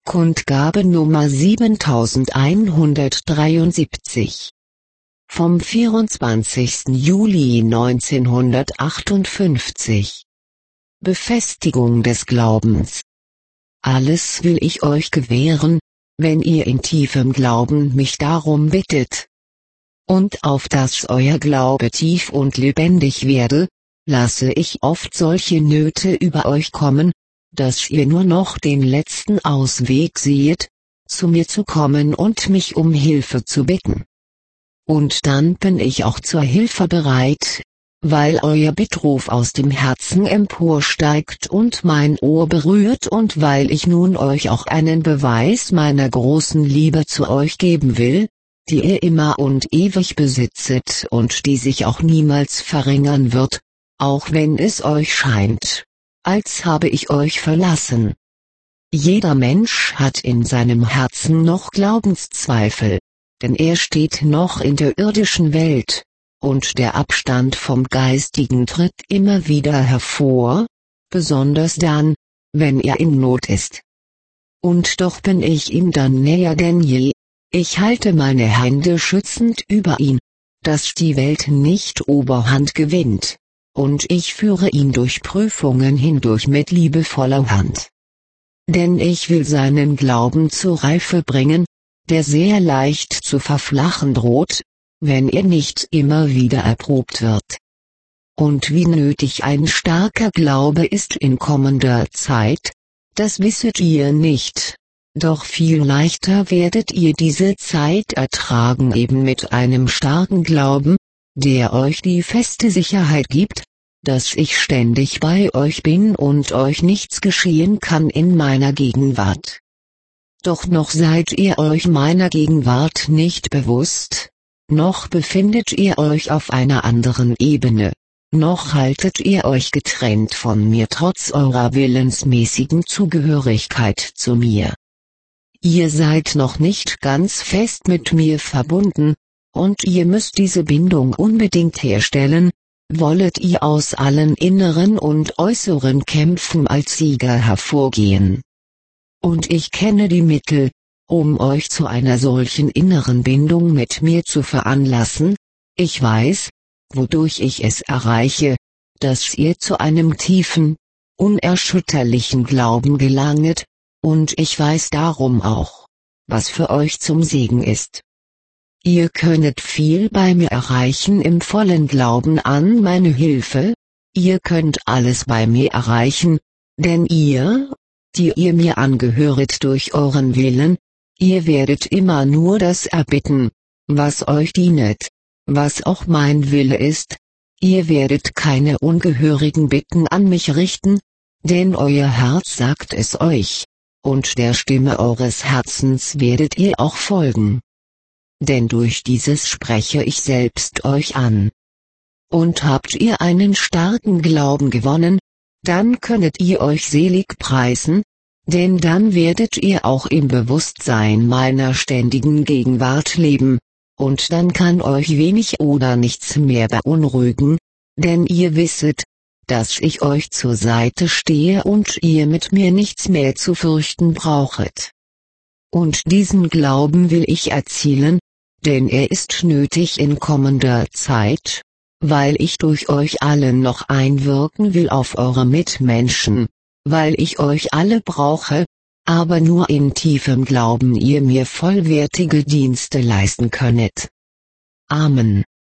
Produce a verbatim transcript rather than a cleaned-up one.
Kundgabe Nummer siebentausendeinhundertdreiundsiebzig. Vom vierundzwanzigsten Juli neunzehnhundertachtundfünfzig. Befestigung des Glaubens. Alles will ich euch gewähren, wenn ihr in tiefem Glauben mich darum bittet. Und auf dass euer Glaube tief und lebendig werde, lasse ich oft solche Nöte über euch kommen, dass ihr nur noch den letzten Ausweg sehet, zu mir zu kommen und mich um Hilfe zu bitten. Und dann bin ich auch zur Hilfe bereit, weil euer Bittruf aus dem Herzen emporsteigt und mein Ohr berührt und weil ich nun euch auch einen Beweis meiner großen Liebe zu euch geben will, die ihr immer und ewig besitzet und die sich auch niemals verringern wird, auch wenn es euch scheint, als habe ich euch verlassen. Jeder Mensch hat in seinem Herzen noch Glaubenszweifel, denn er steht noch in der irdischen Welt, und der Abstand vom Geistigen tritt immer wieder hervor, besonders dann, wenn er in Not ist. Und doch bin ich ihm dann näher denn je, ich halte meine Hände schützend über ihn, dass die Welt nicht Oberhand gewinnt, und ich führe ihn durch Prüfungen hindurch mit liebevoller Hand. Denn ich will seinen Glauben zur Reife bringen, der sehr leicht zu verflachen droht, wenn er nicht immer wieder erprobt wird. Und wie nötig ein starker Glaube ist in kommender Zeit, das wisset ihr nicht, doch viel leichter werdet ihr diese Zeit ertragen eben mit einem starken Glauben, der euch die feste Sicherheit gibt, dass ich ständig bei euch bin und euch nichts geschehen kann in meiner Gegenwart. Doch noch seid ihr euch meiner Gegenwart nicht bewusst, noch befindet ihr euch auf einer anderen Ebene, noch haltet ihr euch getrennt von mir trotz eurer willensmäßigen Zugehörigkeit zu mir. Ihr seid noch nicht ganz fest mit mir verbunden, und ihr müsst diese Bindung unbedingt herstellen, wollet ihr aus allen inneren und äußeren Kämpfen als Sieger hervorgehen. Und ich kenne die Mittel, um euch zu einer solchen inneren Bindung mit mir zu veranlassen, ich weiß, wodurch ich es erreiche, dass ihr zu einem tiefen, unerschütterlichen Glauben gelanget, und ich weiß darum auch, was für euch zum Segen ist. Ihr könnet viel bei mir erreichen im vollen Glauben an meine Hilfe, ihr könnt alles bei mir erreichen, denn ihr, die ihr mir angehöret durch euren Willen, ihr werdet immer nur das erbitten, was euch dienet, was auch mein Wille ist, ihr werdet keine ungehörigen Bitten an mich richten, denn euer Herz sagt es euch, und der Stimme eures Herzens werdet ihr auch folgen. Denn durch dieses spreche ich selbst euch an. Und habt ihr einen starken Glauben gewonnen, dann könnet ihr euch selig preisen, denn dann werdet ihr auch im Bewusstsein meiner ständigen Gegenwart leben, und dann kann euch wenig oder nichts mehr beunruhigen, denn ihr wisset, dass ich euch zur Seite stehe und ihr mit mir nichts mehr zu fürchten brauchet. Und diesen Glauben will ich erzielen, denn er ist nötig in kommender Zeit, weil ich durch euch allen noch einwirken will auf eure Mitmenschen, weil ich euch alle brauche, aber nur in tiefem Glauben ihr mir vollwertige Dienste leisten könnet. Amen.